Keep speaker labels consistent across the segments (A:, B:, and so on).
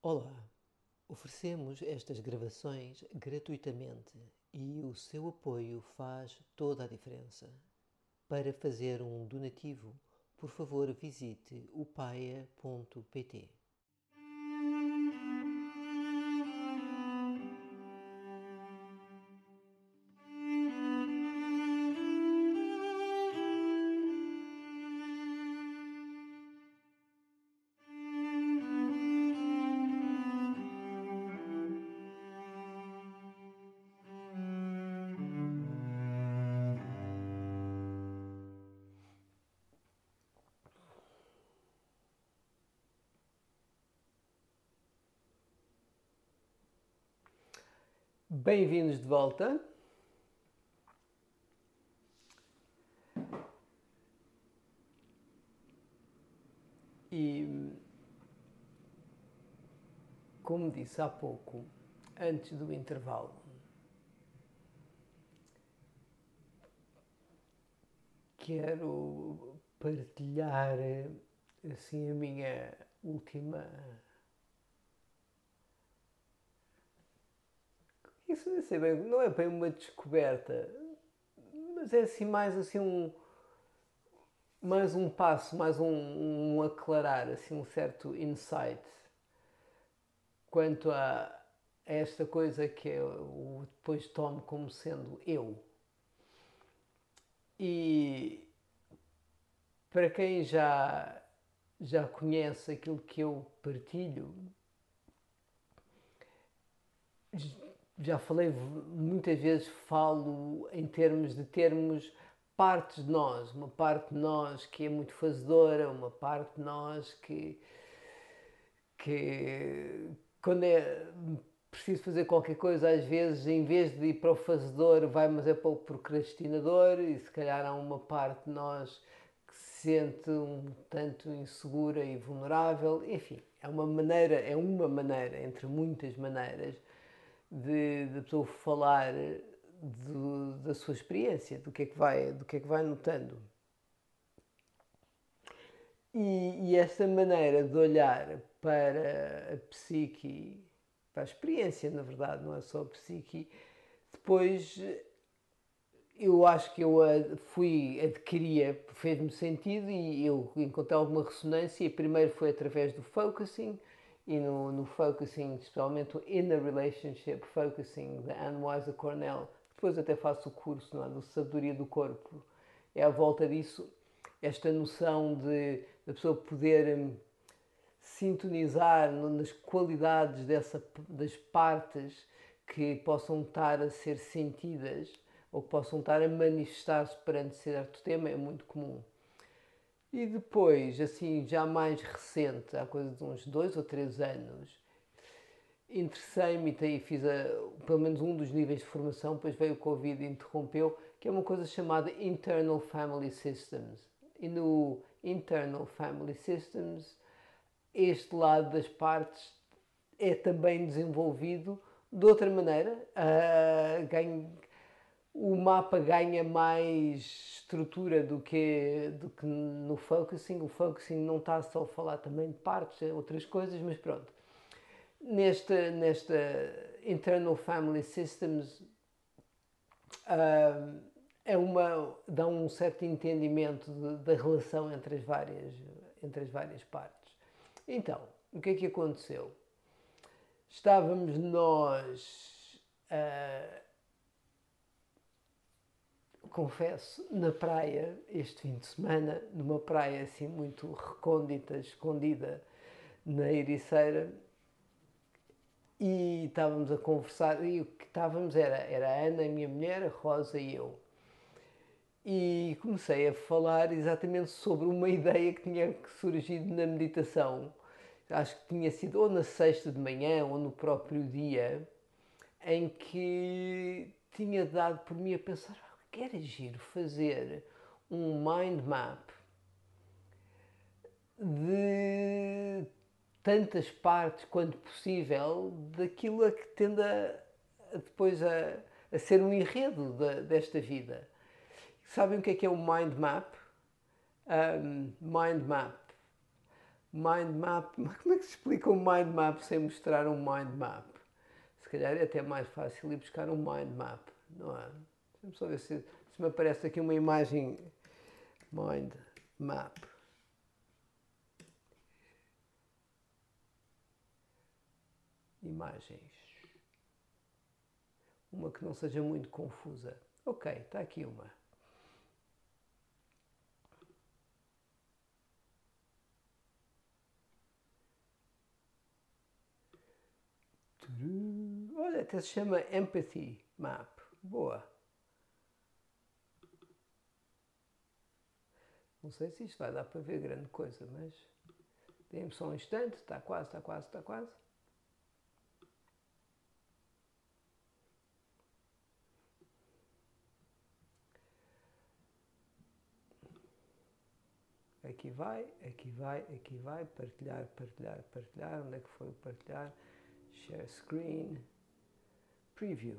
A: Olá, oferecemos estas gravações gratuitamente e o seu apoio faz toda a diferença. Para fazer um donativo, por favor visite o paia.pt. Bem-vindos de volta. E, como disse há pouco, antes do intervalo, quero partilhar assim a minha última. Isso não sei bem, não é bem uma descoberta, mas é assim mais um passo, um aclarar, assim um certo insight quanto a esta coisa que eu depois tomo como sendo eu. E para quem já conhece aquilo que eu partilho, já falei muitas vezes, falo em termos de termos partes de nós, uma parte de nós que é muito fazedora, uma parte de nós que quando é preciso fazer qualquer coisa, às vezes, em vez de ir para o fazedor, vai, mas é para o procrastinador, e se calhar há uma parte de nós que se sente um tanto insegura e vulnerável. Enfim, é uma maneira, entre muitas maneiras, de pessoa falar da sua experiência, do que é que vai notando. E essa maneira de olhar para a psique, para a experiência, na verdade, não é só a psique, depois eu acho que eu adquiria, fez-me sentido e eu encontrei alguma ressonância. E primeiro foi através do focusing, e no focusing, especialmente o Inner Relationship Focusing da Anne Weiser Cornell. Depois até faço o curso, não é, do Sabedoria do Corpo. É à volta disso, esta noção de da pessoa poder sintonizar nas qualidades das partes que possam estar a ser sentidas ou que possam estar a manifestar-se perante certo tema é muito comum. E depois, assim, já mais recente, há coisa de uns 2 ou 3 anos, interessei-me e fiz pelo menos um dos níveis de formação, depois veio o Covid e interrompeu, que é uma coisa chamada Internal Family Systems. E no Internal Family Systems, este lado das partes é também desenvolvido de outra maneira. O mapa ganha mais estrutura do que no focusing. O focusing não está só a falar também de partes, outras coisas, mas pronto. Nesta Internal Family Systems dá um certo entendimento da relação entre as várias partes. Então, o que é que aconteceu? Estávamos nós, confesso, na praia este fim de semana, numa praia assim muito recôndita, escondida na Ericeira, e estávamos a conversar, e o que estávamos era a Ana, a minha mulher, a Rosa e eu. E comecei a falar exatamente sobre uma ideia que tinha surgido na meditação. Acho que tinha sido ou na sexta de manhã ou no próprio dia, em que tinha dado por mim a pensar: que era giro fazer um mind map de tantas partes quanto possível daquilo a que tende depois a ser um enredo desta vida. Sabem o que é o mind map? Mind map. Mind map. Mas como é que se explica um mind map sem mostrar um mind map? Se calhar é até mais fácil ir buscar um mind map, não é? Deixa-me só ver se me aparece aqui uma imagem. Mind map. Imagens. Uma que não seja muito confusa. Ok, está aqui uma. Olha, até se chama Empathy Map. Boa. Não sei se isto vai dar para ver grande coisa, mas dê-me só um instante. Está quase, está quase, está quase. Aqui vai, aqui vai, aqui vai. Partilhar, partilhar, partilhar. Onde é que foi o partilhar? Share screen. Preview.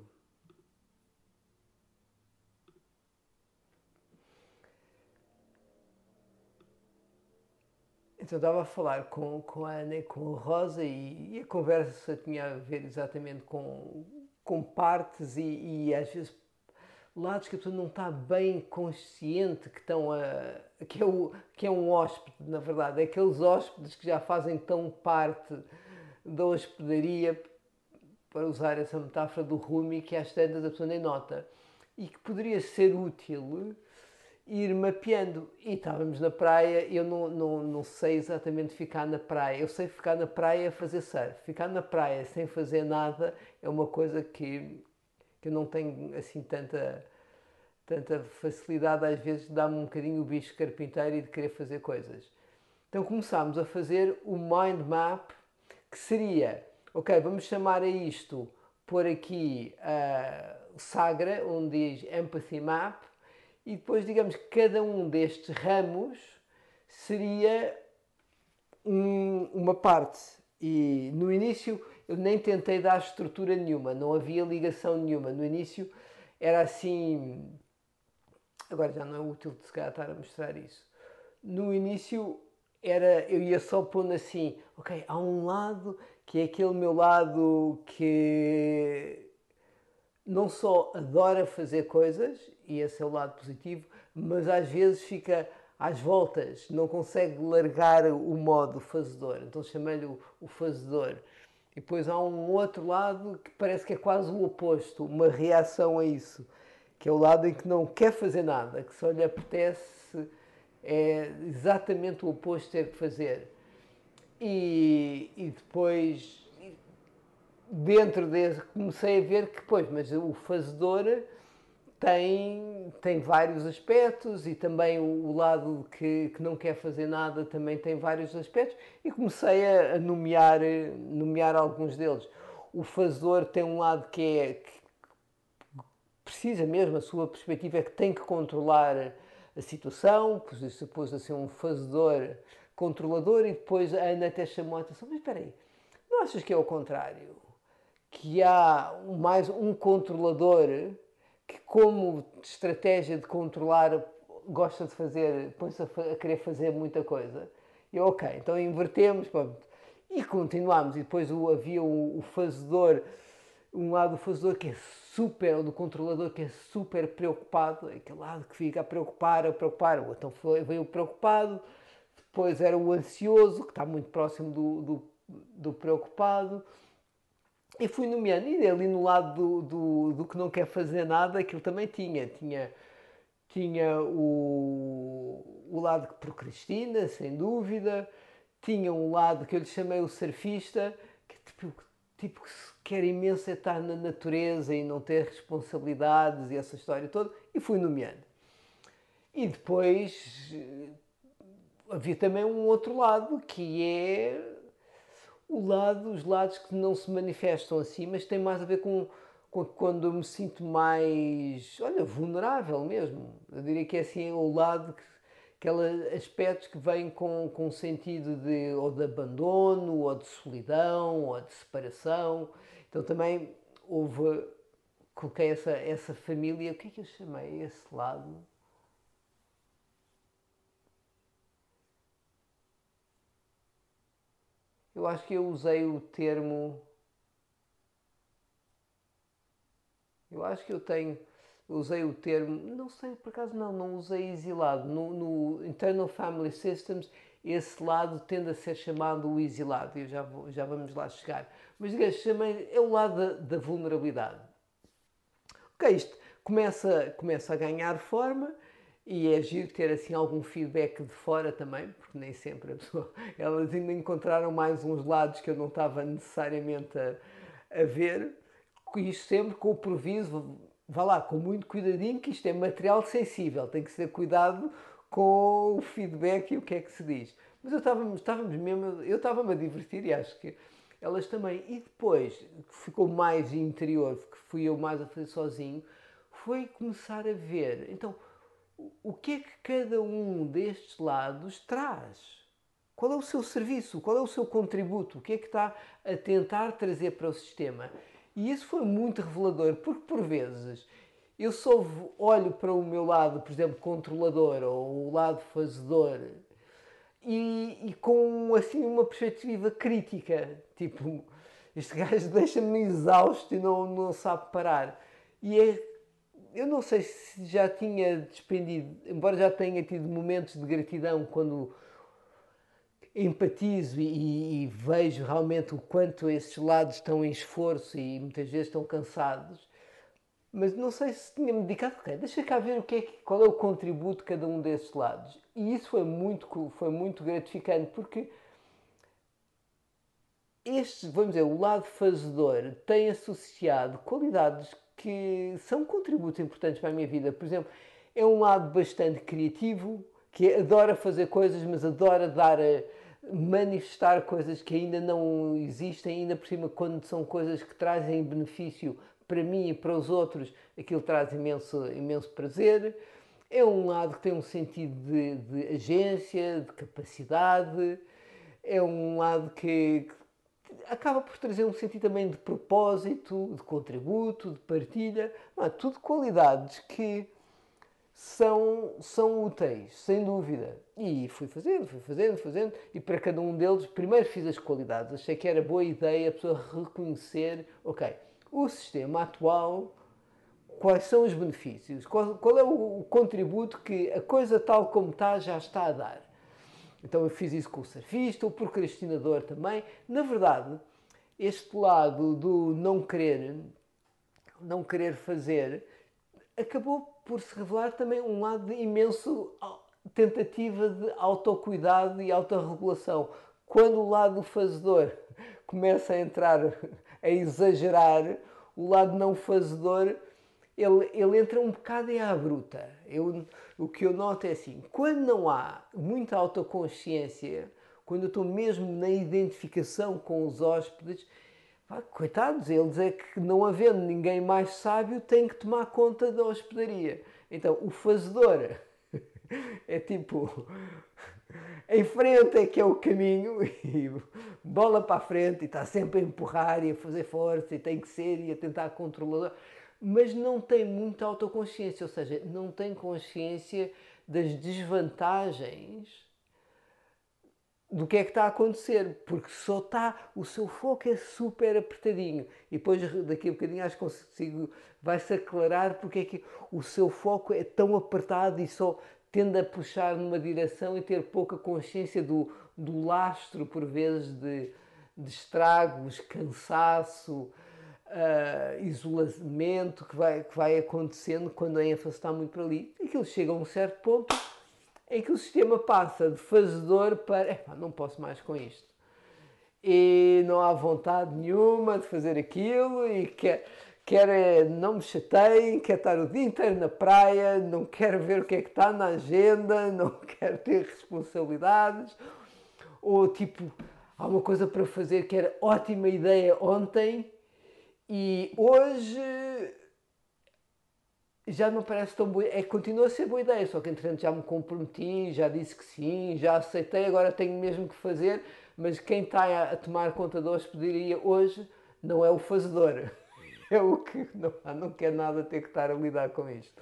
A: Então estava a falar com a Ana e com a Rosa e a conversa tinha a ver exatamente com partes e às vezes lados que a pessoa não está bem consciente que estão que é um hóspede, na verdade. É aqueles hóspedes que já fazem tão parte da hospedaria, para usar essa metáfora do Rumi, que às tantas a pessoa nem nota. E que poderia ser útil ir mapeando. E estávamos na praia, eu não sei exatamente ficar na praia. Eu sei ficar na praia a fazer surf. Ficar na praia sem fazer nada é uma coisa que eu não tenho assim tanta facilidade. Às vezes dá-me um bocadinho o bicho carpinteiro e de querer fazer coisas. Então começámos a fazer o mind map, que seria, ok, vamos chamar a isto, pôr aqui Sagra, onde diz Empathy Map, e depois digamos que cada um destes ramos seria uma parte. E no início eu nem tentei dar estrutura nenhuma, não havia ligação nenhuma. No início era assim. Agora já não é útil de se calhar estar a mostrar isso. No início eu ia só pondo assim, ok, há um lado que é aquele meu lado que não só adora fazer coisas, e esse é o lado positivo, mas às vezes fica às voltas, não consegue largar o modo fazedor. Então chamei-lhe o fazedor. E depois há um outro lado que parece que é quase o oposto, uma reação a isso, que é o lado em que não quer fazer nada, que só lhe apetece, é exatamente o oposto de ter que fazer. E depois, dentro desse, comecei a ver que, pois, mas o fazedor tem vários aspectos e também o lado que não quer fazer nada também tem vários aspectos e comecei a nomear alguns deles. O fazedor tem um lado que precisa mesmo, a sua perspectiva é que tem que controlar a situação, pois isso pôs assim um fazedor controlador e depois a Ana até chamou a atenção, mas espera aí, não achas que é o contrário? Que há mais um controlador que, como estratégia de controlar, gosta de fazer, põe-se a querer fazer muita coisa. E ok, então invertemos, pronto. E continuámos. E depois havia o fazedor, um lado do fazedor que é super, ou do controlador que é super preocupado, aquele lado que fica a preocupar. Então veio o preocupado, depois era o ansioso, que está muito próximo do preocupado. E fui nomeando, e ali no lado do que não quer fazer nada, aquilo também tinha o lado que procrastina, sem dúvida, tinha um lado que eu lhe chamei o surfista, que tipo que quer imenso é estar na natureza e não ter responsabilidades e essa história toda, e fui nomeando. E depois havia também um outro lado, que é os lados que não se manifestam assim, mas tem mais a ver com quando eu me sinto mais, olha, vulnerável mesmo. Eu diria que é assim o lado, aqueles aspectos que vêm com sentido ou de abandono, ou de solidão, ou de separação. Então também coloquei essa família, o que é que eu chamei esse lado? Eu acho que eu usei o termo. Eu acho que eu tenho. Usei o termo. Não sei, por acaso não usei exilado. No Internal Family Systems, esse lado tende a ser chamado o exilado. E já vamos lá chegar. Mas diga, chamei. É o lado da vulnerabilidade. Ok, isto começa a ganhar forma e é giro ter assim algum feedback de fora também, porque nem sempre a pessoa. Elas ainda encontraram mais uns lados que eu não estava necessariamente a ver. Isto sempre com o proviso, vá lá, com muito cuidadinho, que isto é material sensível, tem que ser cuidado com o feedback e o que é que se diz. Mas estávamos mesmo, eu estava-me a divertir e acho que elas também. E depois, que ficou mais interior, que fui eu mais a fazer sozinho, foi começar a ver, então, o que é que cada um destes lados traz? Qual é o seu serviço? Qual é o seu contributo? O que é que está a tentar trazer para o sistema? E isso foi muito revelador, porque por vezes eu só olho para o meu lado, por exemplo, controlador ou o lado fazedor e com assim uma perspectiva crítica, tipo, este gajo deixa-me exausto e não sabe parar. E eu não sei se já tinha despendido, embora já tenha tido momentos de gratidão quando empatizo e vejo realmente o quanto esses lados estão em esforço e muitas vezes estão cansados, mas não sei se tinha-me dedicado, ok, deixa cá ver qual é o contributo de cada um desses lados. E isso foi muito gratificante, porque vamos dizer, o lado fazedor tem associado qualidades que são contributos importantes para a minha vida. Por exemplo, é um lado bastante criativo, que adora fazer coisas, mas adora manifestar coisas que ainda não existem, ainda por cima quando são coisas que trazem benefício para mim e para os outros, aquilo traz imenso prazer. É um lado que tem um sentido de agência, de capacidade, é um lado que acaba por trazer um sentido também de propósito, de contributo, de partilha. Não, tudo qualidades que são úteis, sem dúvida. E fui fazendo, e para cada um deles, primeiro fiz as qualidades. Achei que era boa ideia a pessoa reconhecer, ok, o sistema atual, quais são os benefícios, qual é o contributo que a coisa tal como está já está a dar. Então eu fiz isso com o surfista, o procrastinador também. Na verdade, este lado do não querer fazer, acabou por se revelar também um lado de imenso tentativa de autocuidado e autorregulação. Quando o lado fazedor começa a entrar, a exagerar, o lado não fazedor, ele entra um bocado à bruta. O que eu noto é assim, quando não há muita autoconsciência, quando eu estou mesmo na identificação com os hóspedes, coitados, eles é que não havendo ninguém mais sábio tem que tomar conta da hospedaria. Então o fazedor é tipo, em frente é que é o caminho e bola para a frente e está sempre a empurrar e a fazer força e tem que ser e a tentar controlar, mas não tem muita autoconsciência, ou seja, não tem consciência das desvantagens do que é que está a acontecer, porque só está, o seu foco é super apertadinho e depois daqui a bocadinho acho que vai-se aclarar porque é que o seu foco é tão apertado e só tende a puxar numa direção e ter pouca consciência do lastro, por vezes, de estragos, cansaço, isolamento que vai acontecendo quando a ênfase está muito para ali. Aquilo chega a um certo ponto em que o sistema passa de fazedor para não posso mais com isto. E não há vontade nenhuma de fazer aquilo e quer não me chateiem, quer estar o dia inteiro na praia, não quero ver o que é que está na agenda, não quero ter responsabilidades. Ou tipo, há uma coisa para fazer que era ótima ideia ontem e hoje já não parece tão boa. Continua a ser boa ideia, só que entretanto já me comprometi, já disse que sim, já aceitei, agora tenho mesmo que fazer, mas quem está a tomar conta da hospedaria hoje não é o fazedor, é o que não quer nada ter que estar a lidar com isto.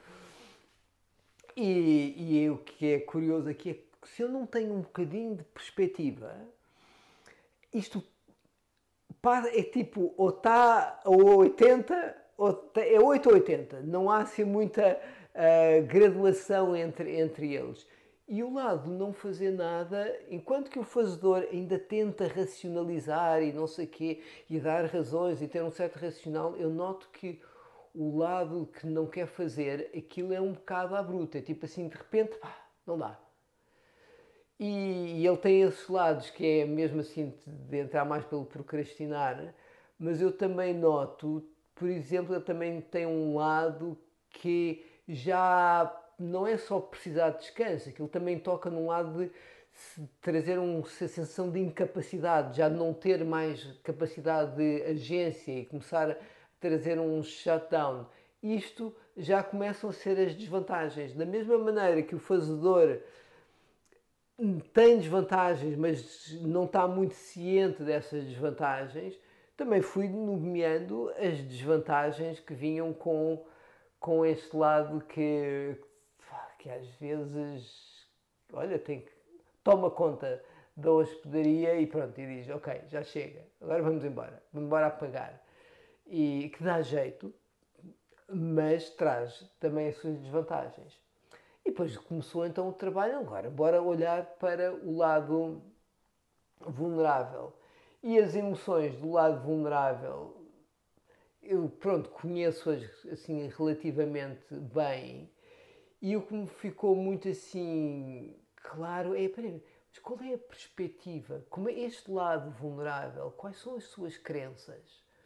A: E o que é curioso aqui é que se eu não tenho um bocadinho de perspectiva, isto é tipo, ou está a 80, é 8 ou 80. Não há assim muita graduação entre eles. E o lado de não fazer nada, enquanto que o fazedor ainda tenta racionalizar e não sei o quê, e dar razões e ter um certo racional, eu noto que o lado que não quer fazer, aquilo é um bocado à bruta. É tipo assim, de repente, pá, não dá. E ele tem esses lados que é mesmo assim de entrar mais pelo procrastinar, mas eu também noto, por exemplo, ele também tem um lado que já não é só precisar de descanso, aquilo também toca num lado de trazer uma sensação de incapacidade, já de não ter mais capacidade de agência e começar a trazer um shutdown. Isto já começam a ser as desvantagens. Da mesma maneira que o fazedor tem desvantagens, mas não está muito ciente dessas desvantagens, também fui nomeando as desvantagens que vinham com este lado que às vezes, olha, toma conta da hospedaria e pronto, e diz, ok, já chega, agora vamos embora a pagar. E que dá jeito, mas traz também as suas desvantagens. E depois começou então o trabalho, agora bora olhar para o lado vulnerável. E as emoções do lado vulnerável, eu pronto, conheço-as assim relativamente bem. E o que me ficou muito assim claro é, peraí, mas qual é a perspectiva? Como é este lado vulnerável? Quais são as suas crenças?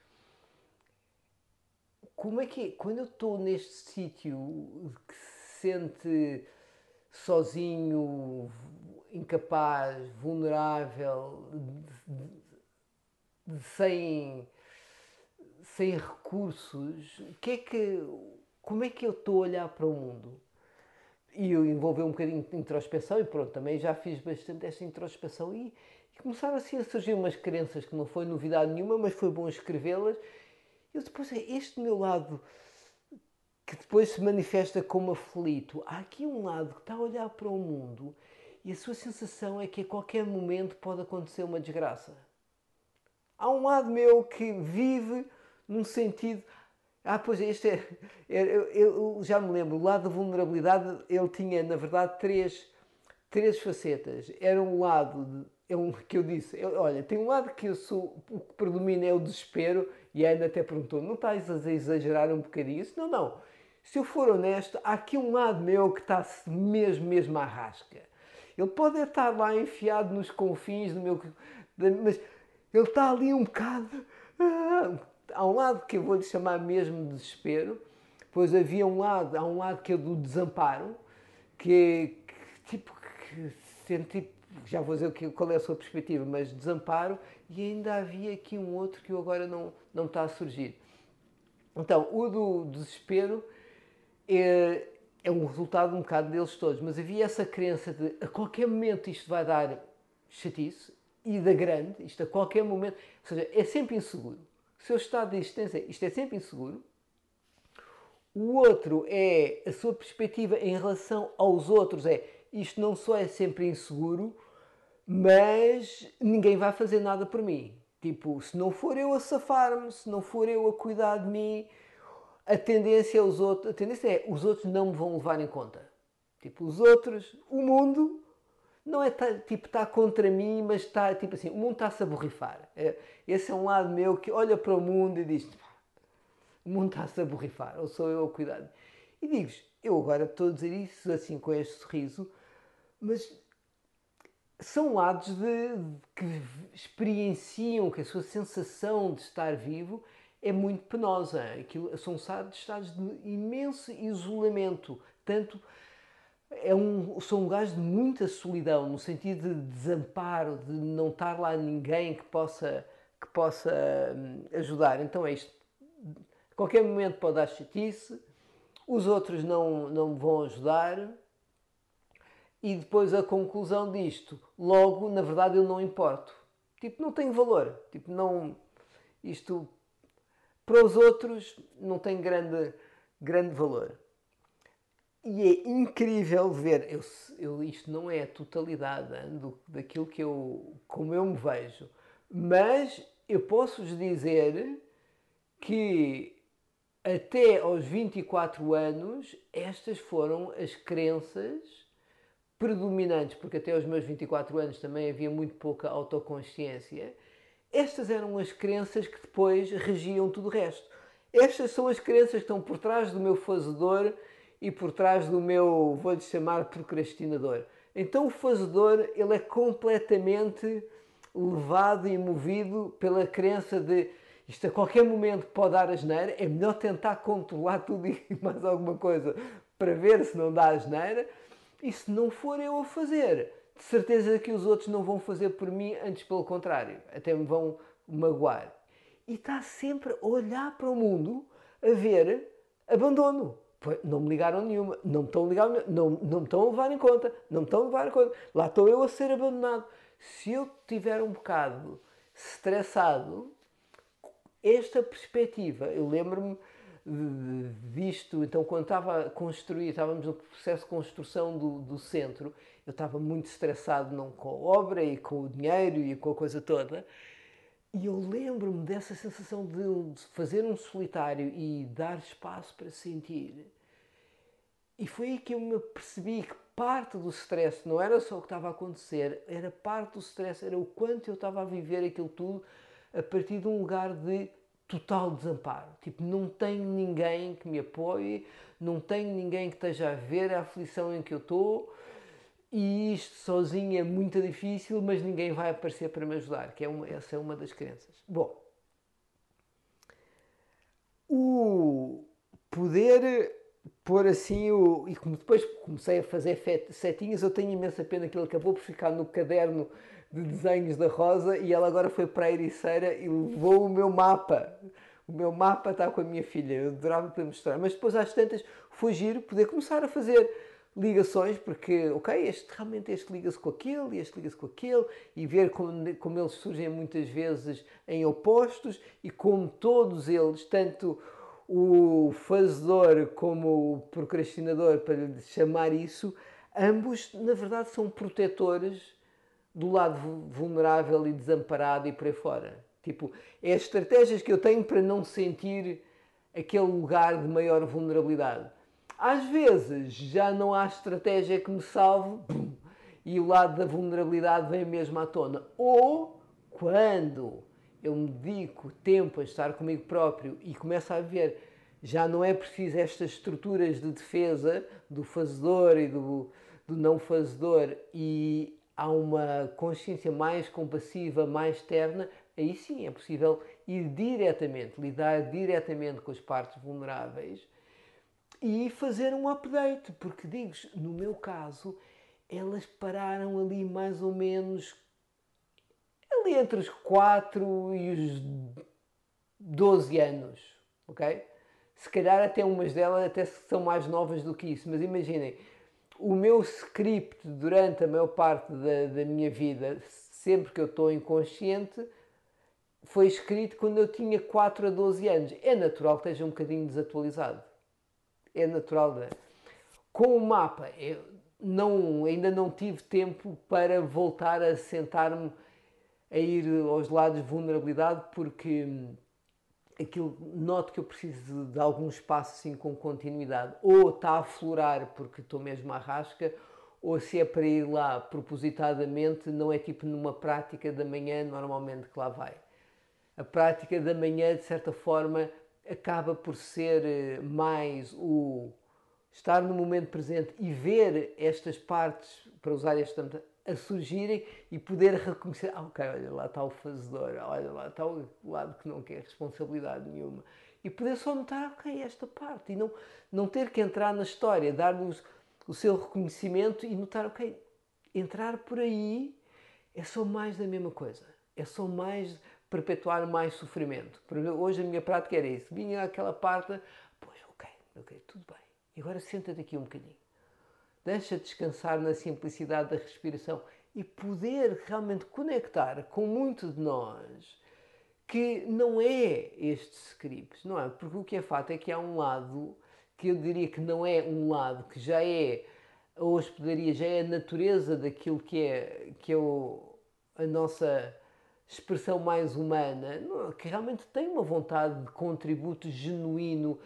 A: Como é que é? Quando eu estou neste sítio que se sente sozinho, incapaz, vulnerável, sem, sem recursos, como é que eu estou a olhar para o mundo? E eu envolvi um bocadinho de introspeção e pronto, também já fiz bastante esta introspeção e começaram assim a surgir umas crenças que não foi novidade nenhuma, mas foi bom escrevê-las. E eu depois, este meu lado que depois se manifesta como aflito. Há aqui um lado que está a olhar para o mundo e a sua sensação é que a qualquer momento pode acontecer uma desgraça. Há um lado meu que vive num sentido. Pois este eu já me lembro, o lado da vulnerabilidade ele tinha, na verdade, três facetas. Era um lado que eu disse, olha, tem um lado que o que predomina é o desespero, e a Ana até perguntou, não estás a exagerar um bocadinho? Isso, não. Se eu for honesto, há aqui um lado meu que está mesmo à rasca. Ele pode estar lá enfiado nos confins do meu... Mas ele está ali um bocado... Há um lado que eu vou-lhe chamar mesmo de desespero, pois há um lado que é do desamparo, que senti, já vou dizer qual é a sua perspectiva, mas desamparo, e ainda havia aqui um outro que eu agora não está a surgir. Então, o do desespero é um resultado um bocado deles todos, mas havia essa crença de a qualquer momento isto vai dar chatice, e da grande, isto a qualquer momento, ou seja, é sempre inseguro. O seu estado de existência, isto é sempre inseguro. O outro é a sua perspectiva em relação aos outros, isto não só é sempre inseguro, mas ninguém vai fazer nada por mim. Tipo, se não for eu a safar-me, se não for eu a cuidar de mim, a tendência é os outros não me vão levar em conta. Tipo, os outros, o mundo não é tipo está contra mim, mas está tipo assim, o mundo está-se a borrifar. Esse é um lado meu que olha para o mundo e diz, o mundo está-se a borrifar, ou sou eu a cuidar. E digo-vos, eu agora estou a dizer isso assim com este sorriso, mas são lados que experienciam que a sua sensação de estar vivo é muito penosa. São estados de imenso isolamento. Tanto são lugares de muita solidão, no sentido de desamparo, de não estar lá ninguém que possa ajudar. Então é isto. A qualquer momento pode dar chatice, os outros não me vão ajudar, e depois a conclusão disto, logo, na verdade, eu não importo. Tipo, não tenho valor. Tipo, não... Isto, para os outros, não tem grande valor. E é incrível ver, isto não é a totalidade daquilo como eu me vejo, Mas eu posso-vos dizer que até aos 24 anos estas foram as crenças predominantes, porque até aos meus 24 anos também havia muito pouca autoconsciência. Estas eram as crenças que depois regiam tudo o resto. Estas são as crenças que estão por trás do meu fazedor e por trás do meu, vou-lhe chamar, procrastinador. Então o fazedor, ele é completamente levado e movido pela crença de isto a qualquer momento pode dar asneira, é melhor tentar controlar tudo e mais alguma coisa para ver se não dá asneira, e se não for eu a fazer, de certeza que os outros não vão fazer por mim, antes pelo contrário, até me vão magoar. E está sempre a olhar para o mundo a ver abandono. Não me ligaram nenhuma, não me estão a ligar, não me estão a levar em conta, não me estão a levar em conta. Lá estou eu a ser abandonado. Se eu estiver um bocado estressado, esta perspectiva, eu lembro-me disto, então quando estava a construir, estávamos no processo de construção do centro, eu estava muito estressado não com a obra e com o dinheiro e com a coisa toda, e eu lembro-me dessa sensação de fazer um solitário e dar espaço para sentir. E foi aí que eu me percebi que parte do stress não era só o que estava a acontecer, era parte do stress, era o quanto eu estava a viver aquilo tudo a partir de um lugar de total desamparo. Tipo, não tenho ninguém que me apoie, não tenho ninguém que esteja a ver a aflição em que eu estou, e isto sozinho é muito difícil, mas ninguém vai aparecer para me ajudar, que essa é uma das crenças. Bom, o poder pôr assim e como depois comecei a fazer setinhas, eu tenho imensa pena que ele acabou por ficar no caderno de desenhos da Rosa e ela agora foi para a Ericeira e levou o meu mapa. O meu mapa está com a minha filha, eu adorava poder mostrar, mas depois às tantas foi giro poder começar a fazer ligações, porque, ok, este liga-se com aquele, e este liga-se com aquele, e ver como eles surgem muitas vezes em opostos, e como todos eles, tanto o fazedor como o procrastinador, para lhe chamar isso, ambos, na verdade, são protetores do lado vulnerável e desamparado e por aí fora. Tipo, é as estratégias que eu tenho para não sentir aquele lugar de maior vulnerabilidade. Às vezes já não há estratégia que me salve e o lado da vulnerabilidade vem mesmo à tona. Ou quando eu me dedico tempo a estar comigo próprio e começo a ver, já não é preciso estas estruturas de defesa do fazedor e do não fazedor, e há uma consciência mais compassiva, mais terna, aí sim é possível ir diretamente, lidar diretamente com as partes vulneráveis e fazer um update, porque digo, no meu caso, elas pararam ali mais ou menos ali entre os 4 e os 12 anos, ok? Se calhar até umas delas até são mais novas do que isso, mas imaginem, o meu script durante a maior parte da minha vida, sempre que eu estou inconsciente, foi escrito quando eu tinha 4 a 12 anos. É natural que esteja um bocadinho desatualizado. É natural. Com o mapa, eu ainda não tive tempo para voltar a sentar-me a ir aos lados de vulnerabilidade, porque aquilo, noto que eu preciso de algum espaço assim com continuidade. Ou está a aflorar porque estou mesmo à rasca, ou se é para ir lá propositadamente, não é tipo numa prática da manhã normalmente que lá vai. A prática da manhã, de certa forma, acaba por ser mais o estar no momento presente e ver estas partes, para usar este termo, a surgirem e poder reconhecer, ok, olha lá está o fazedor, olha lá está o lado que não quer responsabilidade nenhuma. E poder só notar, ok, esta parte, e não ter que entrar na história, dar-lhes o seu reconhecimento e notar, ok, entrar por aí é só mais da mesma coisa, é só mais perpetuar mais sofrimento. Hoje a minha prática era isso, vinha aquela parte, pois ok, tudo bem, e agora senta-te aqui um bocadinho. Deixa descansar na simplicidade da respiração e poder realmente conectar com muito de nós que não é este script, não é? Porque o que é fato é que há um lado que eu diria que não é um lado, que já é a hospedaria, já é a natureza daquilo que é a nossa expressão mais humana, que realmente tem uma vontade de contributo genuíno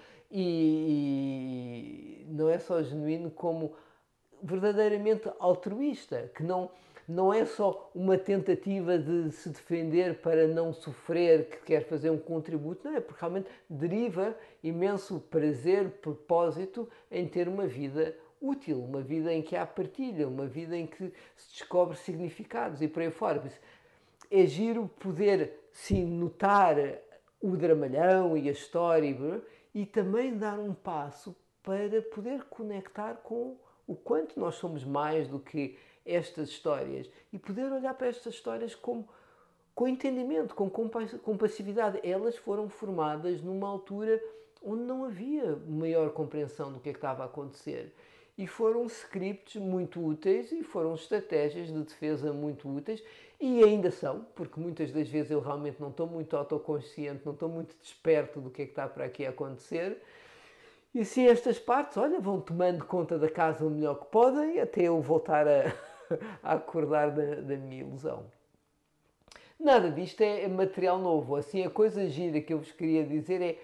A: e não é só genuíno como verdadeiramente altruísta, que não é só uma tentativa de se defender para não sofrer, que quer fazer um contributo, não é, porque realmente deriva imenso prazer, propósito em ter uma vida útil, uma vida em que há partilha, uma vida em que se descobre significados e por aí fora. É giro poder, sim, notar o dramalhão e a história e também dar um passo para poder conectar com o quanto nós somos mais do que estas histórias e poder olhar para estas histórias com entendimento, com compassividade. Elas foram formadas numa altura onde não havia maior compreensão do que é que estava a acontecer. E foram scripts muito úteis e foram estratégias de defesa muito úteis e ainda são, porque muitas das vezes eu realmente não estou muito autoconsciente, não estou muito desperto do que é que está para aqui a acontecer. E assim estas partes, olha, vão tomando conta da casa o melhor que podem até eu voltar a acordar da minha ilusão. Nada disto é material novo. Assim, a coisa gira que eu vos queria dizer é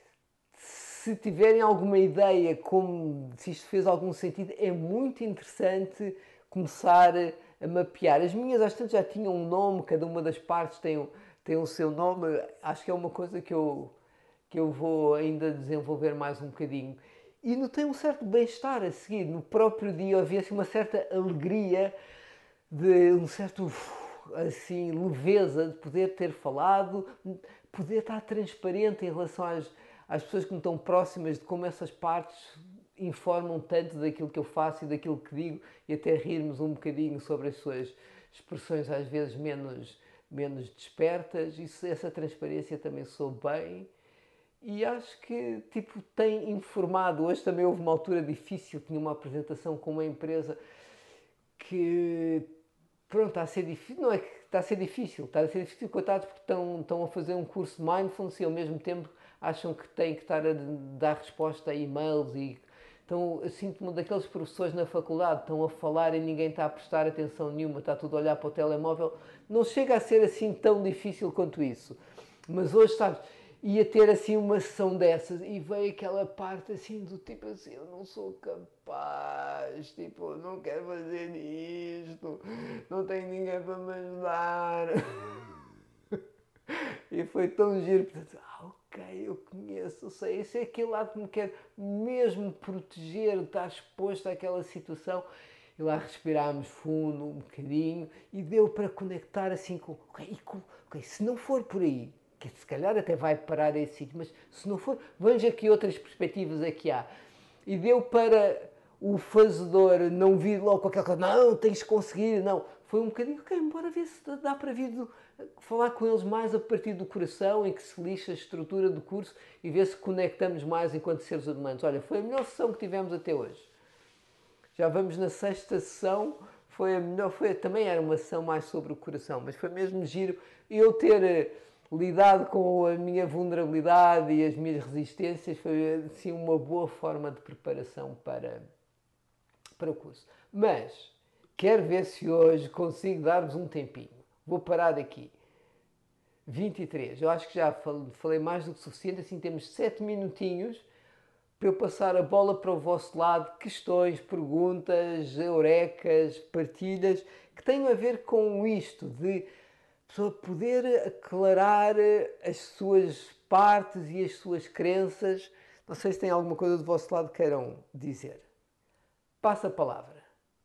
A: se tiverem alguma ideia, como se isto fez algum sentido, é muito interessante começar a mapear. As minhas, às tantas, já tinham um nome, cada uma das partes tem o seu nome. Acho que é uma coisa que eu vou ainda desenvolver mais um bocadinho. E notei um certo bem-estar a seguir. No próprio dia havia assim, uma certa alegria, de um certo assim, leveza de poder ter falado, poder estar transparente em relação às pessoas que me estão próximas de como essas partes informam tanto daquilo que eu faço e daquilo que digo e até rirmos um bocadinho sobre as suas expressões às vezes menos despertas. Isso, essa transparência também sou bem e acho que tipo, tem informado. Hoje também houve uma altura difícil, tinha uma apresentação com uma empresa que pronto, está a ser difícil, não é que está a ser difícil, coitados, porque estão a fazer um curso de mindfulness e ao mesmo tempo acham que têm que estar a dar resposta a e-mails e então eu sinto-me daqueles professores na faculdade, estão a falar e ninguém está a prestar atenção nenhuma, está tudo a olhar para o telemóvel. Não chega a ser assim tão difícil quanto isso. Mas hoje, sabes, ia ter assim uma sessão dessas e veio aquela parte assim do tipo assim, eu não sou capaz, tipo, não quero fazer isto, não tenho ninguém para me ajudar. E foi tão giro, portanto, ok, eu conheço, eu sei, esse é aquele lado que me quer mesmo proteger, estar exposto àquela situação. E lá respirámos fundo um bocadinho e deu para conectar assim ok, se não for por aí, que se calhar até vai parar esse sítio, mas se não for, veja que outras perspectivas aqui há. E deu para o fazedor não vir logo com aquela coisa, não, tens de conseguir, não. Foi um bocadinho, ok, bora ver se dá para vir falar com eles mais a partir do coração, em que se lixa a estrutura do curso e ver se conectamos mais enquanto seres humanos. Olha, foi a melhor sessão que tivemos até hoje. Já vamos na sexta sessão, foi a melhor, também era uma sessão mais sobre o coração, mas foi mesmo giro eu ter lidado com a minha vulnerabilidade e as minhas resistências, foi assim uma boa forma de preparação para o curso. Mas quero ver se hoje consigo dar-vos um tempinho. Vou parar aqui. 23. Eu acho que já falei mais do que suficiente, assim temos 7 minutinhos para eu passar a bola para o vosso lado, questões, perguntas, eurecas, partilhas, que tenham a ver com isto, de a pessoa poder aclarar as suas partes e as suas crenças. Não sei se tem alguma coisa do vosso lado que queiram dizer. Passa a palavra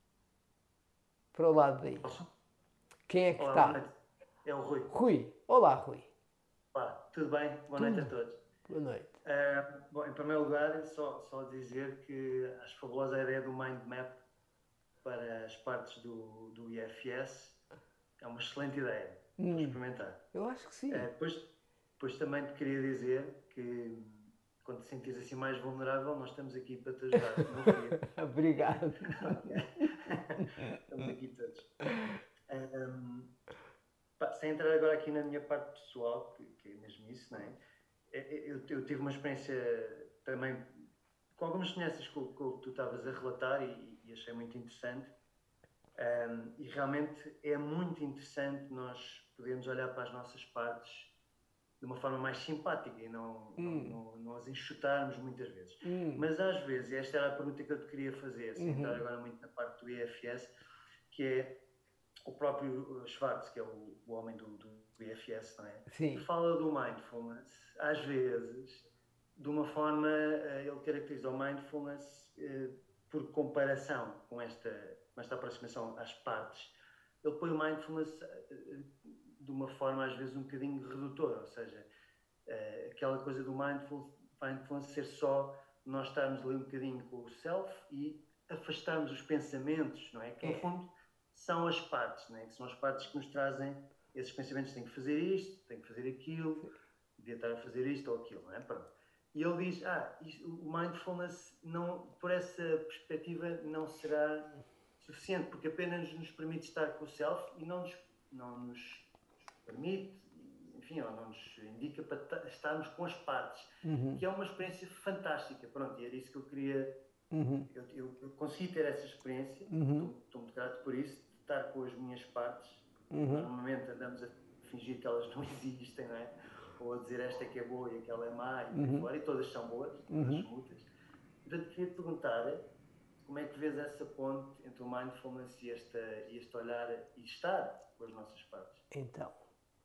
A: para o lado daí. Quem é que
B: Olá, boa
A: está?
B: noite. É o Rui.
A: Rui. Olá, Rui.
B: Olá, tudo bem? Boa noite a
A: Tudo.
B: todos.
A: Boa noite.
B: Bom, em primeiro lugar, só dizer que acho fabulosa a ideia do mind map para as partes do IFS. É uma excelente ideia. Vou experimentar.
A: Eu acho que sim.
B: Depois também te queria dizer que quando te sentires assim mais vulnerável, nós estamos aqui para te ajudar. Não fui eu.
A: Obrigado.
B: Estamos aqui todos. Um, Sem entrar agora aqui na minha parte pessoal, que é mesmo isso, não é? Eu tive uma experiência também com algumas semelhanças com o que tu estavas a relatar e achei muito interessante. E realmente é muito interessante nós podemos olhar para as nossas partes de uma forma mais simpática e não as enxutarmos muitas vezes. Mas às vezes, e esta era a pergunta que eu te queria fazer, sem entrar agora muito na parte do IFS, que é o próprio Schwartz, que é o homem do IFS, não é?
A: Sim.
B: Fala do mindfulness, às vezes, de uma forma, ele caracteriza o mindfulness por comparação com esta aproximação às partes. Ele põe o mindfulness de uma forma às vezes um bocadinho redutora, ou seja, aquela coisa do mindfulness ser só nós estarmos ali um bocadinho com o self e afastarmos os pensamentos, não é? Que no fundo são as partes, não é? Que são as partes que nos trazem esses pensamentos, tenho que fazer isto, tenho que fazer aquilo, devia estar a fazer isto ou aquilo, não é? Pronto. E ele diz, o mindfulness, não, por essa perspectiva, não será suficiente, porque apenas nos permite estar com o self e não nos permite, enfim, ou não nos indica para estarmos com as partes, que é uma experiência fantástica. Pronto, e era isso que eu queria. Eu consegui ter essa experiência, estou muito grato por isso, de estar com as minhas partes. Normalmente andamos a fingir que elas não existem, não é? Ou a dizer esta é que é boa e aquela é má, e todas são boas, todas são úteis. Portanto, queria te perguntar como é que vês essa ponte entre o mindfulness e este olhar e estar com as nossas partes?
A: Então,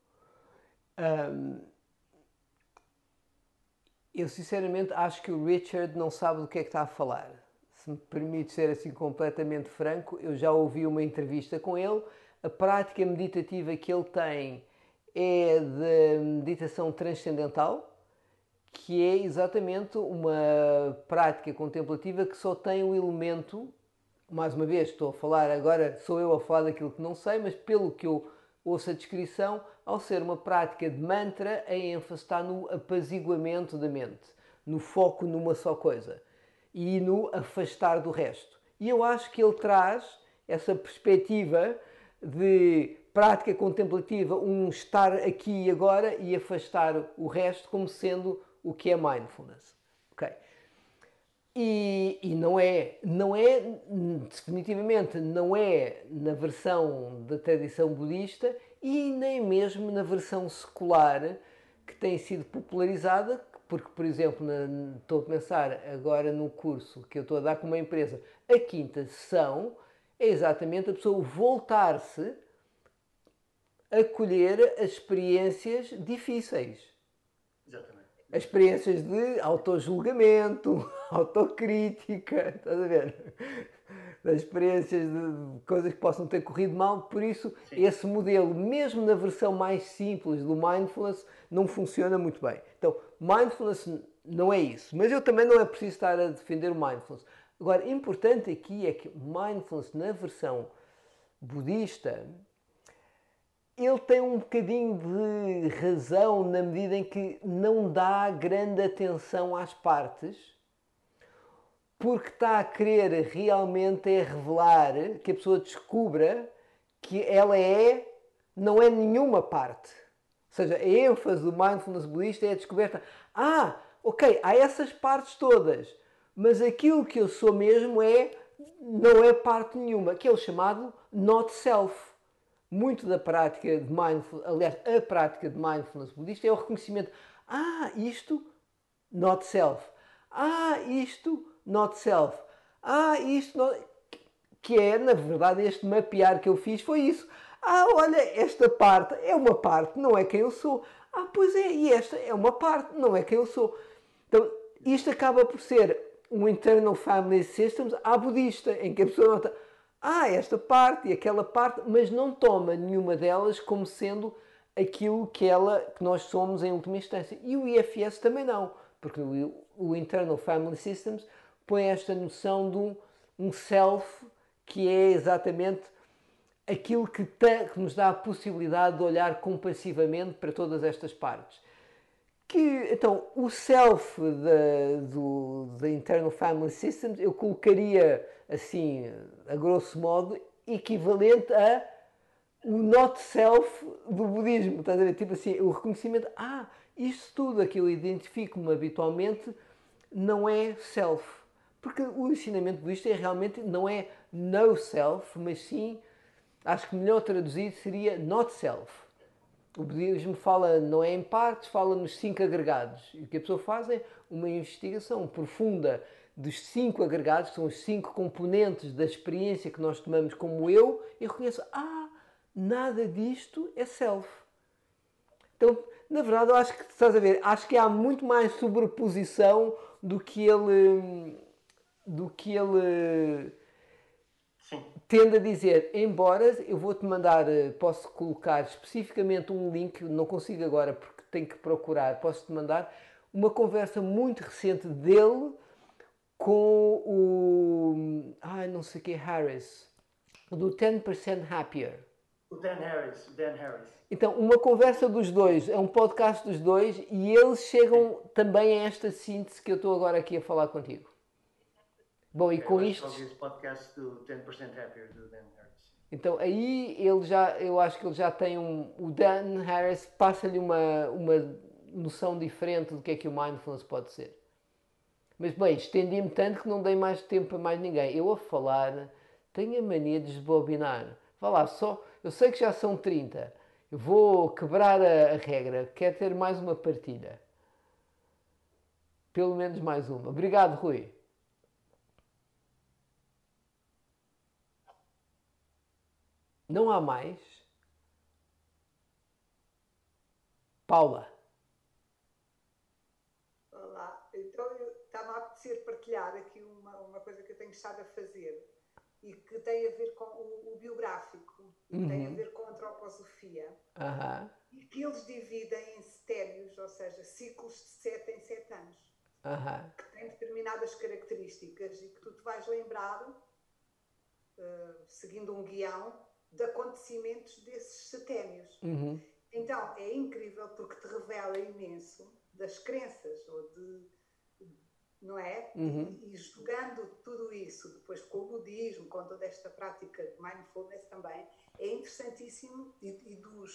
A: eu sinceramente acho que o Richard não sabe do que é que está a falar. Se me permite ser assim completamente franco, eu já ouvi uma entrevista com ele. A prática meditativa que ele tem é de meditação transcendental, que é exatamente uma prática contemplativa que só tem o elemento, mais uma vez estou a falar agora, sou eu a falar daquilo que não sei, mas pelo que eu ouço a descrição, ao ser uma prática de mantra, a ênfase está no apaziguamento da mente, no foco numa só coisa e no afastar do resto. E eu acho que ele traz essa perspectiva de prática contemplativa, um estar aqui e agora e afastar o resto como sendo o que é mindfulness. Okay? E não é, definitivamente, não é na versão da tradição budista e nem mesmo na versão secular que tem sido popularizada, porque, por exemplo, estou a pensar agora no curso que eu estou a dar com uma empresa, a quinta sessão é exatamente a pessoa voltar-se a colher as experiências difíceis.
B: Exatamente.
A: As experiências de autojulgamento, autocrítica, estás a ver? As experiências de coisas que possam ter corrido mal, por isso esse modelo, mesmo na versão mais simples do mindfulness, não funciona muito bem. Então, mindfulness não é isso, mas eu também não é preciso estar a defender o mindfulness. Agora, importante aqui é que mindfulness na versão budista, ele tem um bocadinho de razão na medida em que não dá grande atenção às partes, porque está a querer realmente revelar, que a pessoa descubra que ela não é nenhuma parte. Ou seja, a ênfase do mindfulness budista é a descoberta. Ok, há essas partes todas, mas aquilo que eu sou mesmo não é parte nenhuma, que é o chamado not self. Muito da prática de mindfulness, aliás, a prática de mindfulness budista é o reconhecimento. Isto, not self. Isto, not self. Isto, not... que é, na verdade, este mapear que eu fiz foi isso. Olha, esta parte é uma parte, não é quem eu sou. Pois é, e esta é uma parte, não é quem eu sou. Então, isto acaba por ser um internal family systems budista, em que a pessoa nota esta parte e aquela parte, mas não toma nenhuma delas como sendo aquilo que nós somos em última instância. E o IFS também não, porque o Internal Family Systems põe esta noção de um self que é exatamente aquilo que nos dá a possibilidade de olhar compassivamente para todas estas partes. Então, o self da Internal Family Systems eu colocaria assim, a grosso modo, equivalente a o not self do budismo. Estás a ver? Tipo assim, o reconhecimento, isto tudo a que eu identifico-me habitualmente não é self. Porque o ensinamento budista realmente não é no self, mas sim, acho que melhor traduzido seria not self. O budismo fala, não é em partes, fala nos 5 agregados. E o que a pessoa faz é uma investigação profunda dos 5 agregados, que são os 5 componentes da experiência que nós tomamos como eu, e reconheço, nada disto é self. Então, na verdade, eu acho que, estás a ver, acho que há muito mais sobreposição do que ele
B: Sim.
A: tende a dizer, embora eu vou-te mandar, posso colocar especificamente um link, não consigo agora porque tenho que procurar, posso-te mandar uma conversa muito recente dele com o, não sei o que, Harris, do 10% Happier.
B: O Dan Harris.
A: Então, uma conversa dos dois, é um podcast dos dois e eles chegam também a esta síntese que eu estou agora aqui a falar contigo. Bom, e com isto...
B: Eu ouvi esse podcast do 10% Happier, do Dan Harris.
A: Então aí eu acho que ele já tem o Dan Harris passa-lhe uma noção diferente do que é que o mindfulness pode ser. Mas bem, estendi-me tanto que não dei mais tempo a mais ninguém. Eu a falar tenho a mania de desbobinar. Vá lá, só, eu sei que já são 30. Eu vou quebrar a regra. Quero ter mais uma partilha. Pelo menos mais uma. Obrigado, Rui. Não há mais? Paula.
C: Olá, então está-me a apetecer partilhar aqui uma coisa que eu tenho estado a fazer e que tem a ver com o biográfico, tem a ver com a antroposofia, e que eles dividem em setênios, ou seja, ciclos de 7 em 7 anos, que têm determinadas características e que tu te vais lembrar, seguindo um guião, de acontecimentos desses seténios. Então, é incrível porque te revela imenso das crenças, não é? E jogando tudo isso, depois com o budismo, com toda esta prática de mindfulness também, é interessantíssimo, e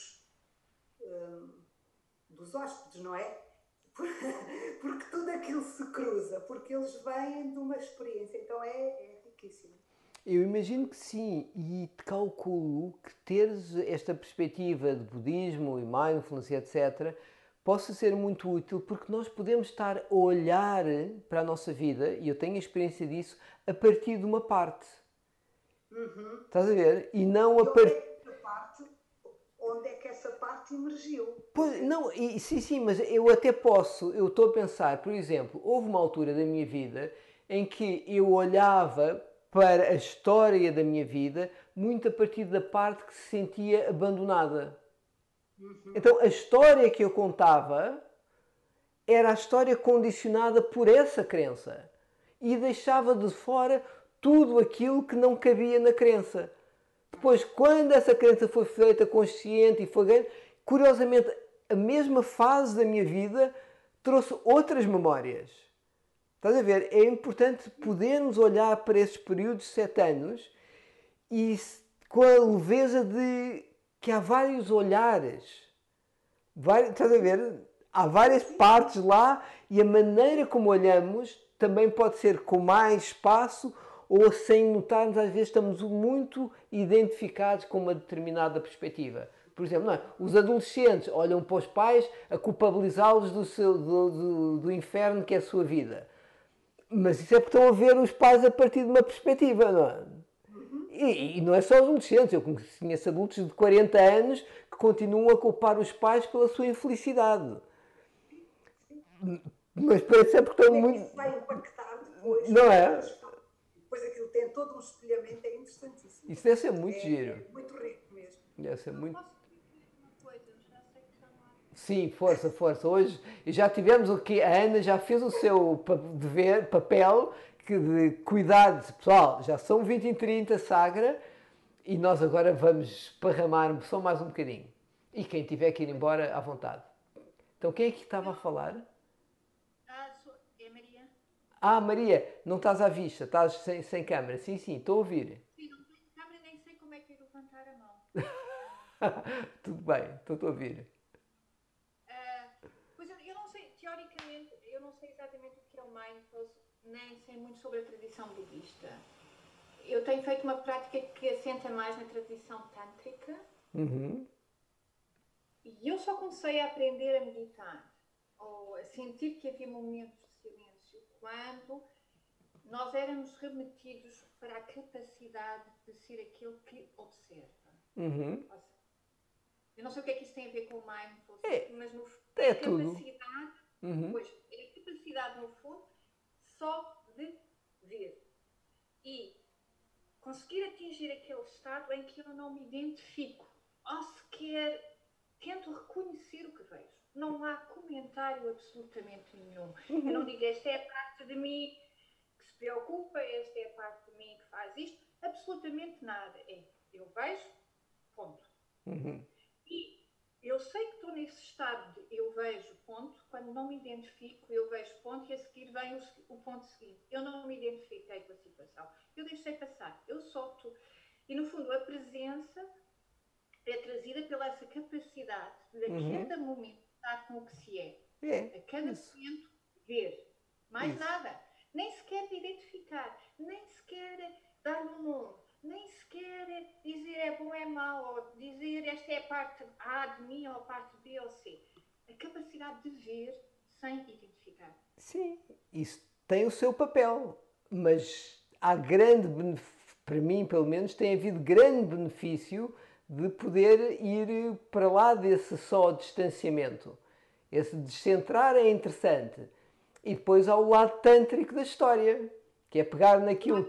C: dos hóspedes, não é? Porque tudo aquilo se cruza, porque eles vêm de uma experiência, então é riquíssimo.
A: Eu imagino que sim, e te calculo que teres esta perspectiva de budismo e mindfulness, etc., possa ser muito útil, porque nós podemos estar a olhar para a nossa vida, e eu tenho a experiência disso, a partir de uma parte. Estás a ver? E não a partir...
C: Onde é que essa parte emergiu?
A: Pois, não, sim, mas eu até posso, eu estou a pensar, por exemplo, houve uma altura da minha vida em que eu olhava para a história da minha vida muito a partir da parte que se sentia abandonada. Então a história que eu contava era a história condicionada por essa crença e deixava de fora tudo aquilo que não cabia na crença. Depois, quando essa crença foi feita consciente e foi ganha, curiosamente, a mesma fase da minha vida trouxe outras memórias. Estás a ver? É importante podermos olhar para esses períodos de 7 anos e com a leveza de que há vários olhares. Estás a ver? Há várias partes lá e a maneira como olhamos também pode ser com mais espaço ou sem notarmos, às vezes estamos muito identificados com uma determinada perspectiva. Por exemplo, não é? Os adolescentes olham para os pais a culpabilizá-los do inferno que é a sua vida. Mas isso é porque estão a ver os pais a partir de uma perspectiva, não é? E não é só os adolescentes, eu conheço adultos de 40 anos que continuam a culpar os pais pela sua infelicidade. Mas parece é porque estão muito...
C: Isso vai impactar depois.
A: Não é?
C: Depois aquilo tem todo um espelhamento, é interessantíssimo.
A: Isso deve ser muito giro.
C: É muito rico mesmo.
A: Deve ser muito...
D: Posso dizer uma coisa? Eu já sei que está lá.
A: Sim, força. Hoje já tivemos o que a Ana já fez o seu papel de cuidado. Pessoal, já são 20h30, Sagra, e nós agora vamos esparramar só mais um bocadinho. E quem tiver que ir embora, à vontade. Então, quem é que estava a falar?
D: É Maria.
A: Maria, não estás à vista, estás sem câmera. Sim, estou a ouvir.
D: Sim, não tenho câmera, nem sei como é que é levantar a mão.
A: Tudo bem, estou a ouvir.
D: Pois eu não sei, teoricamente, eu não sei exatamente o que é o mindfulness, nem sei muito sobre a tradição budista. Eu tenho feito uma prática que assenta mais na tradição tântrica. E eu só comecei a aprender a meditar, ou a sentir que havia momentos de silêncio, quando nós éramos remetidos para a capacidade de ser aquele que observa.
A: Uhum.
D: Eu não sei o que é que isso tem a ver com o mindfulness, mas no fundo
A: É
D: a
A: tudo.
D: capacidade,
A: Uhum.
D: pois, é a capacidade, no fundo, só de ver. E conseguir atingir aquele estado em que eu não me identifico, ou sequer tento reconhecer o que vejo. Não há comentário absolutamente nenhum.
A: Uhum.
D: Eu não digo, esta é a parte de mim que se preocupa, esta é a parte de mim que faz isto. Absolutamente nada. Eu vejo, ponto.
A: Uhum.
D: E eu sei que estou nesse estado de eu vejo, ponto, quando não me identifico, eu vejo, ponto, e a seguir vem o ponto seguinte. Eu não me identifiquei com a situação. Eu deixei passar. Eu solto. E, no fundo, a presença é trazida pela essa capacidade de, a cada momento, estar com o que se é. A cada momento, ver. Mais nada. Nem sequer identificar. Nem sequer dar-lhe um nome. Nem sequer dizer é bom, é mau. Ou dizer esta é a parte A de mim ou a parte B ou C. A capacidade de ver sem identificar.
A: Sim, isso tem o seu papel, mas há para mim pelo menos, tem havido grande benefício de poder ir para lá desse só distanciamento. Esse descentrar é interessante. E depois há o lado tântrico da história, que é pegar naquilo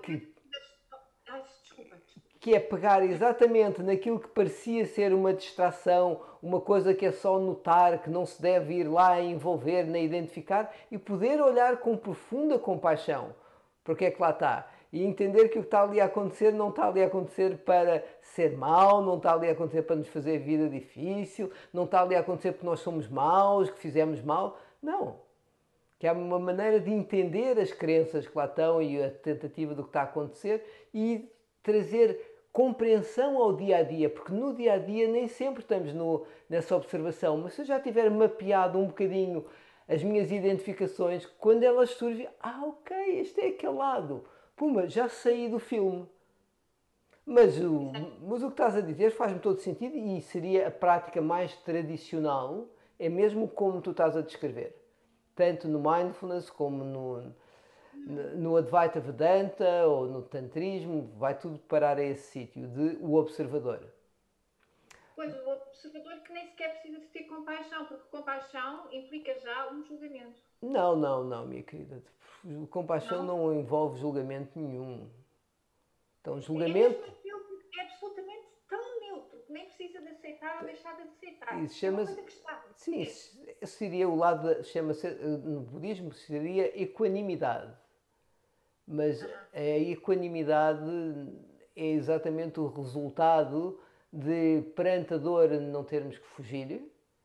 A: que é pegar exatamente naquilo que parecia ser uma distração, uma coisa que é só notar, que não se deve ir lá envolver nem identificar, e poder olhar com profunda compaixão porque é que lá está. E entender que o que está ali a acontecer não está ali a acontecer para ser mau, não está ali a acontecer para nos fazer a vida difícil, não está ali a acontecer porque nós somos maus, que fizemos mal. Não. Que há uma maneira de entender as crenças que lá estão e a tentativa do que está a acontecer e trazer compreensão ao dia a dia, porque no dia a dia nem sempre estamos nessa observação, mas se eu já tiver mapeado um bocadinho as minhas identificações, quando elas surgem, ok, este é aquele lado, puma, já saí do filme. Mas o que estás a dizer faz-me todo sentido e seria a prática mais tradicional, é mesmo como tu estás a descrever. Tanto no mindfulness como no Advaita Vedanta ou no Tantrismo, vai tudo parar a esse sítio de o observador.
D: Pois, o observador que nem sequer precisa de ter compaixão, porque compaixão implica já um julgamento.
A: Não, minha querida. Compaixão não envolve julgamento nenhum. Então, julgamento...
D: É mesmo aquilo que é absolutamente tão neutro, que nem precisa de aceitar ou deixar de aceitar.
A: Isso
D: é uma coisa que está.
A: Sim, isso seria o lado, chama-se, no budismo, seria equanimidade. Mas a equanimidade é exatamente o resultado de, perante a dor, não termos que fugir,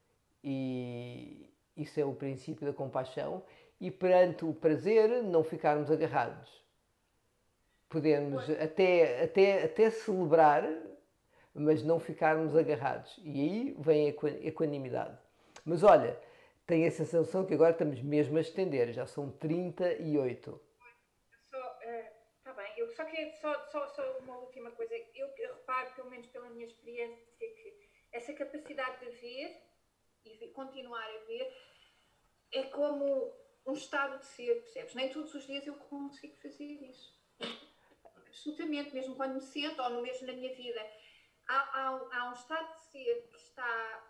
A: e isso é o princípio da compaixão, e perante o prazer, não ficarmos agarrados. Podemos até celebrar, mas não ficarmos agarrados. E aí vem a equanimidade. Mas olha, tenho a sensação que agora estamos mesmo a estender, já são 38.
D: Está bem, eu só queria só uma última coisa. Eu reparo, pelo menos pela minha experiência, que essa capacidade de ver e continuar a ver é como um estado de ser, percebes? Nem todos os dias eu consigo fazer isso. Absolutamente, mesmo quando me sento, ou mesmo na minha vida. Há um estado de ser que está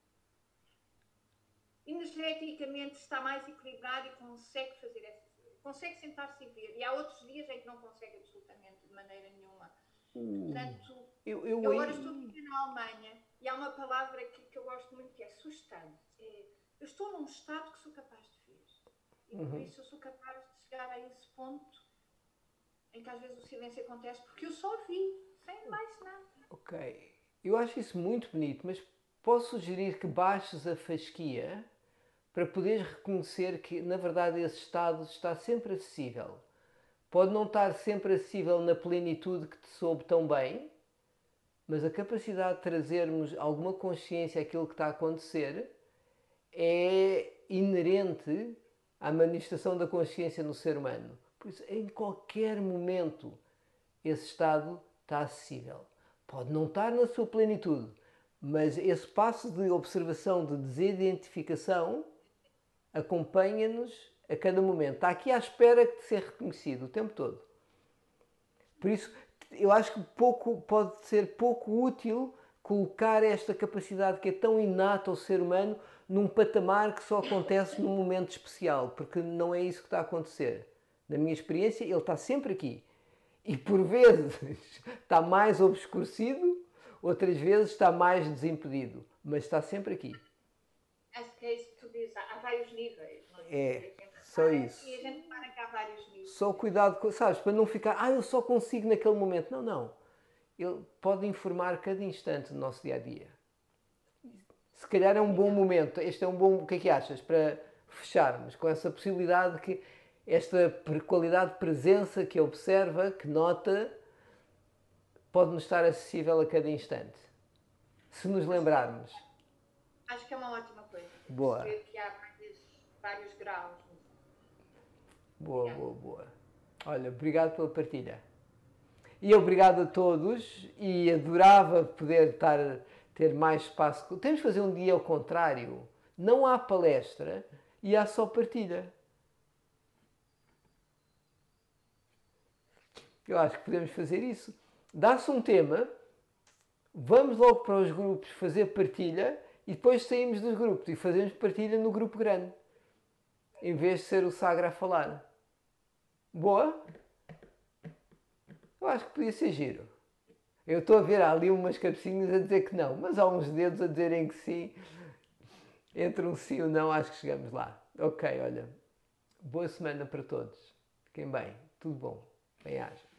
D: energeticamente está mais equilibrado e consegue fazer essa coisa. Consegue sentar-se e ver. E há outros dias em que não consegue absolutamente de maneira nenhuma. Portanto, eu agora estou aqui na Alemanha e há uma palavra que eu gosto muito que é sustante. Eu estou num estado que sou capaz de ver. E por isso eu sou capaz de chegar a esse ponto em que às vezes o silêncio acontece porque eu só vi, sem mais nada.
A: Ok. Eu acho isso muito bonito, mas posso sugerir que baixes a fasquia para poderes reconhecer que, na verdade, esse estado está sempre acessível. Pode não estar sempre acessível na plenitude que te soube tão bem, mas a capacidade de trazermos alguma consciência àquilo que está a acontecer é inerente à manifestação da consciência no ser humano. Por isso, em qualquer momento, esse estado está acessível. Pode não estar na sua plenitude, Mas esse passo de observação, de desidentificação, acompanha-nos a cada momento. Está aqui à espera de ser reconhecido o tempo todo. Por isso, eu acho que pode ser pouco útil colocar esta capacidade que é tão inata ao ser humano num patamar que só acontece num momento especial, porque não é isso que está a acontecer. Na minha experiência, ele está sempre aqui. E por vezes está mais obscurecido, outras vezes está mais desimpedido, mas está sempre aqui.
D: Acho que é isso que tu dizes, há vários níveis.
A: É, só isso.
D: E a gente repara que há vários níveis.
A: Só cuidado, sabes, para não ficar, eu só consigo naquele momento. Não, não. Ele pode informar cada instante do nosso dia-a-dia. Se calhar é um bom momento, este é um bom, o que é que achas, para fecharmos com essa possibilidade que esta qualidade de presença que observa, que nota, pode-nos estar acessível a cada instante. Se nos lembrarmos.
D: Acho que é uma ótima coisa.
A: Boa.
D: Perceber que há vários graus.
A: Boa, boa, boa. Olha, obrigado pela partilha. E obrigado a todos e adorava poder ter mais espaço. Temos que fazer um dia ao contrário. Não há palestra e há só partilha. Eu acho que podemos fazer isso. Dá-se um tema, vamos logo para os grupos fazer partilha e depois saímos dos grupos e fazemos partilha no grupo grande. Em vez de ser o Sagra a falar. Boa? Eu acho que podia ser giro. Eu estou a ver ali umas cabecinhas a dizer que não, mas há uns dedos a dizerem que sim. Entre um sim ou não, acho que chegamos lá. Ok, olha. Boa semana para todos. Fiquem bem. Tudo bom. Bem-aja.